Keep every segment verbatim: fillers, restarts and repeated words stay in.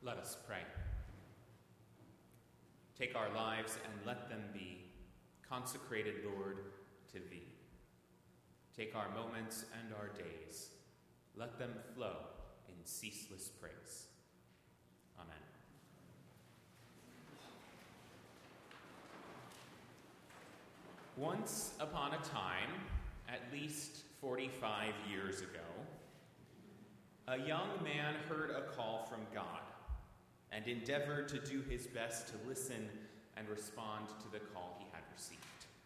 Let us pray. Take our lives and let them be consecrated, Lord, to Thee. Take our moments and our days. Let them flow in ceaseless praise. Amen. Once upon a time, at least forty-five years ago, a young man heard a call from God and endeavored to do his best to listen and respond to the call he had received.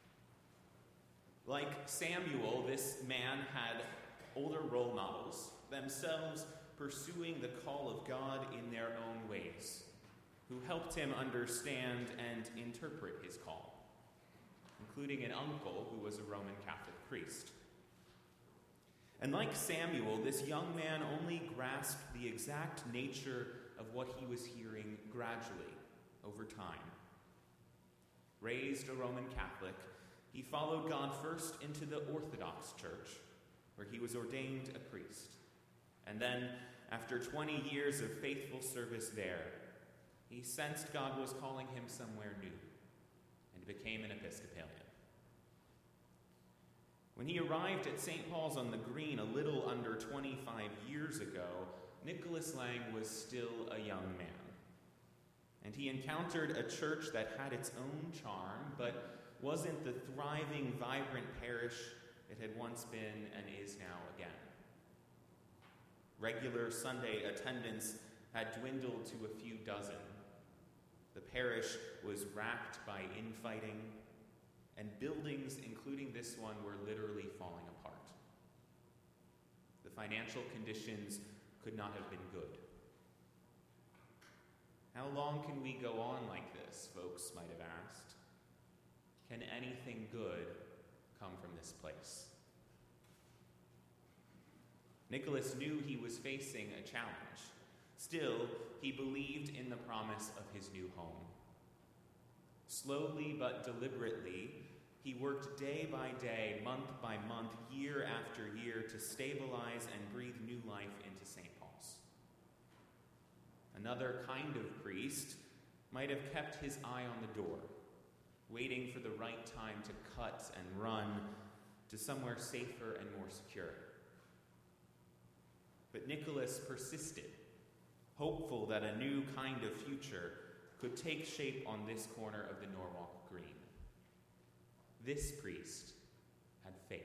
Like Samuel, this man had older role models, themselves pursuing the call of God in their own ways, who helped him understand and interpret his call, including an uncle who was a Roman Catholic priest. And like Samuel, this young man only grasped the exact nature of what he was hearing gradually over time. Raised a Roman Catholic, he followed God first into the Orthodox Church, where he was ordained a priest. And then, after twenty years of faithful service there, he sensed God was calling him somewhere new and became an Episcopalian. When he arrived at Saint Paul's on the Green a little under twenty-five years ago, Nicholas Lang was still a young man. And he encountered a church that had its own charm, but wasn't the thriving, vibrant parish it had once been and is now again. Regular Sunday attendance had dwindled to a few dozen. The parish was racked by infighting, and buildings, including this one, were literally falling apart. The financial conditions could not have been good. How long can we go on like this, folks might have asked? Can anything good come from this place? Nicholas knew he was facing a challenge. Still, he believed in the promise of his new home. Slowly but deliberately, he worked day by day, month by month, year after year to stabilize and breathe new life into Saint Paul's. Another kind of priest might have kept his eye on the door, waiting for the right time to cut and run to somewhere safer and more secure. But Nicholas persisted, hopeful that a new kind of future could take shape on this corner of the Norwalk Green. This priest had faith.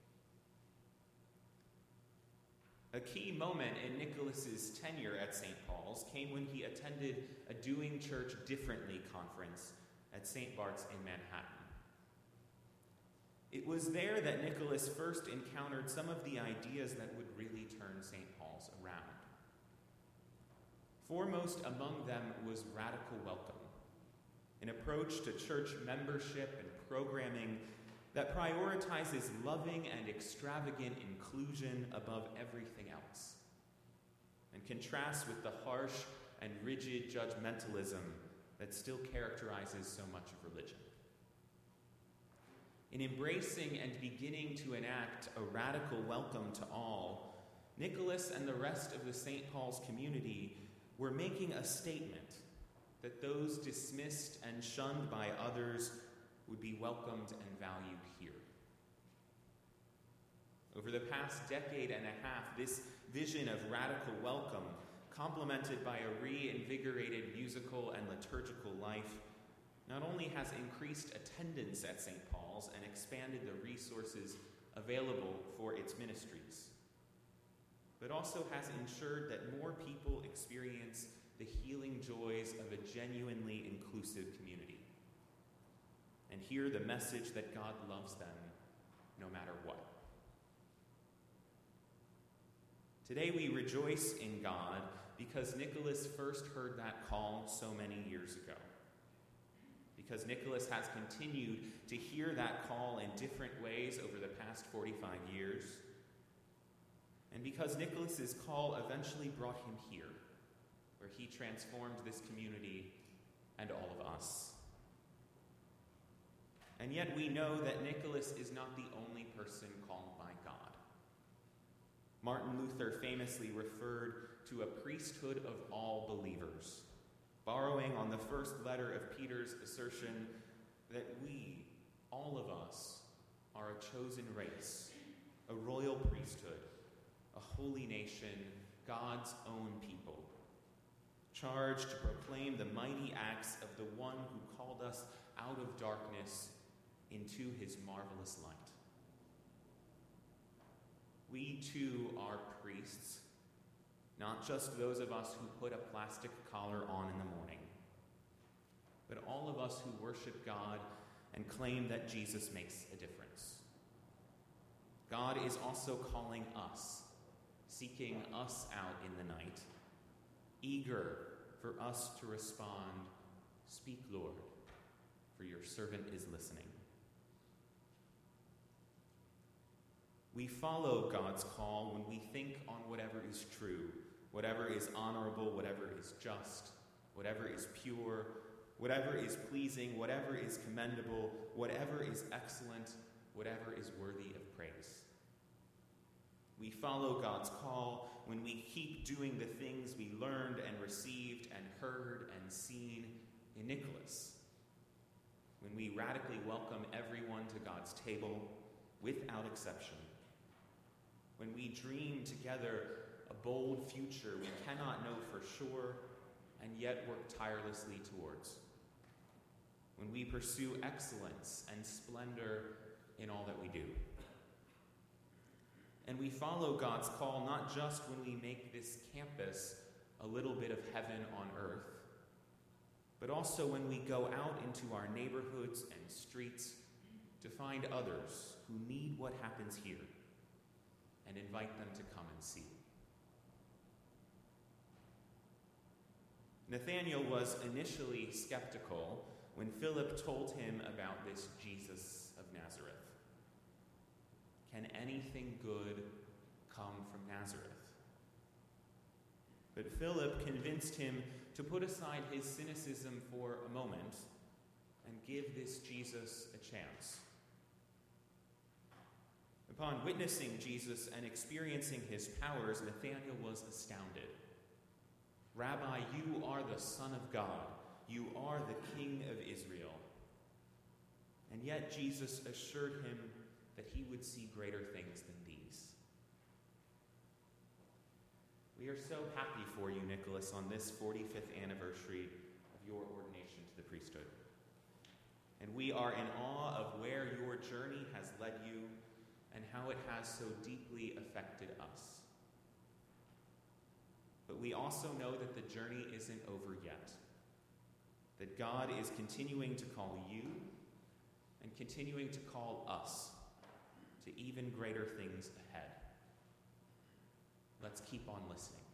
A key moment in Nicholas's tenure at Saint Paul's came when he attended a Doing Church Differently conference at Saint Bart's in Manhattan. It was there that Nicholas first encountered some of the ideas that would really turn Saint Paul's around. Foremost among them was radical welcome, an approach to church membership and programming that prioritizes loving and extravagant inclusion above everything else, and contrasts with the harsh and rigid judgmentalism that still characterizes so much of religion. In embracing and beginning to enact a radical welcome to all, Nicholas and the rest of the Saint Paul's community were making a statement that those dismissed and shunned by others would be welcomed and valued here. Over the past decade and a half, this vision of radical welcome, complemented by a reinvigorated musical and liturgical life, not only has increased attendance at Saint Paul's and expanded the resources available for its ministries, but also has ensured that more people experience the healing joys of a genuinely inclusive community and hear the message that God loves them no matter what. Today we rejoice in God because Nicholas first heard that call so many years ago. Because Nicholas has continued to hear that call in different ways over the past forty-five years. And because Nicholas's call eventually brought him here, where he transformed this community and all of us. And yet we know that Nicholas is not the only person called by God. Martin Luther famously referred to a priesthood of all believers, borrowing on the first letter of Peter's assertion that we, all of us, are a chosen race, a royal priesthood, a holy nation, God's own people, charged to proclaim the mighty acts of the one who called us out of darkness into his marvelous light. We too are priests, not just those of us who put a plastic collar on in the morning, but all of us who worship God and claim that Jesus makes a difference. God is also calling us, seeking us out in the night, eager for us to respond, "Speak, Lord, for your servant is listening." We follow God's call when we think on whatever is true, whatever is honorable, whatever is just, whatever is pure, whatever is pleasing, whatever is commendable, whatever is excellent, whatever is worthy of praise. We follow God's call when we keep doing the things we learned and received and heard and seen in Nicholas, when we radically welcome everyone to God's table without exception, when we dream together a bold future we cannot know for sure and yet work tirelessly towards, when we pursue excellence and splendor in all that we do. And we follow God's call not just when we make this campus a little bit of heaven on earth, but also when we go out into our neighborhoods and streets to find others who need what happens here and invite them to come and see. Nathanael was initially skeptical when Philip told him about this Jesus of Nazareth. Can anything good come from Nazareth? But Philip convinced him to put aside his cynicism for a moment and give this Jesus a chance. Upon witnessing Jesus and experiencing his powers, Nathanael was astounded. "Rabbi, you are the Son of God. You are the King of Israel." And yet Jesus assured him that he would see greater things than these. We are so happy for you, Nicholas, on this forty-fifth anniversary of your ordination to the priesthood. And we are in awe of where your journey has led you and how it has so deeply affected us. But we also know that the journey isn't over yet, that God is continuing to call you and continuing to call us to even greater things ahead. Let's keep on listening.